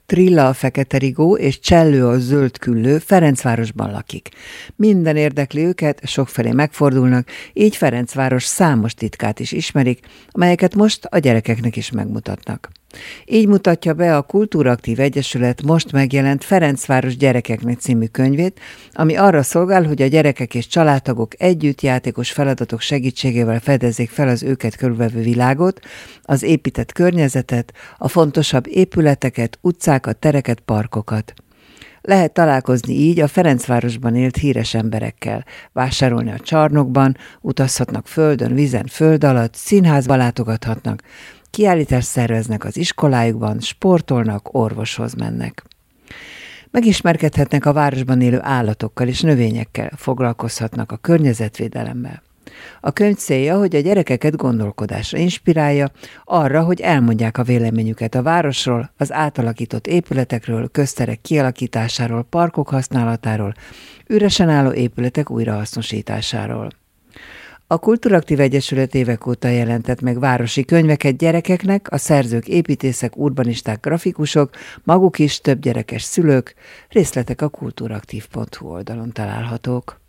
Trilla a fekete rigó és Csellő a zöld küllő Ferencvárosban lakik. Minden érdekli őket, sokfelé megfordulnak, így Ferencváros számos titkát is ismerik, amelyeket most a gyerekeknek is megmutatnak. Így mutatja be a Kultúraktív Egyesület most megjelent Ferencváros gyerekeknek című könyvét, ami arra szolgál, hogy a gyerekek és családtagok együtt játékos feladatok segítségével fedezzék fel az őket körülvevő világot, az épített környezetet, a fontosabb épületeket, utcákat, tereket, parkokat. Lehet találkozni így a Ferencvárosban élt híres emberekkel, vásárolni a csarnokban, utazhatnak földön, vízen, föld alatt, színházba látogathatnak, kiállítást szerveznek az iskolájukban, sportolnak, orvoshoz mennek. Megismerkedhetnek a városban élő állatokkal és növényekkel, foglalkozhatnak a környezetvédelemmel. A könyv célja, hogy a gyerekeket gondolkodásra inspirálja, arra, hogy elmondják a véleményüket a városról, az átalakított épületekről, közterek kialakításáról, parkok használatáról, üresen álló épületek újrahasznosításáról. A Kultúraktív Egyesület évek óta jelentett meg városi könyveket gyerekeknek, a szerzők építészek, urbanisták, grafikusok, maguk is több gyerekes szülők, részletek a kulturaktív.hu oldalon találhatók.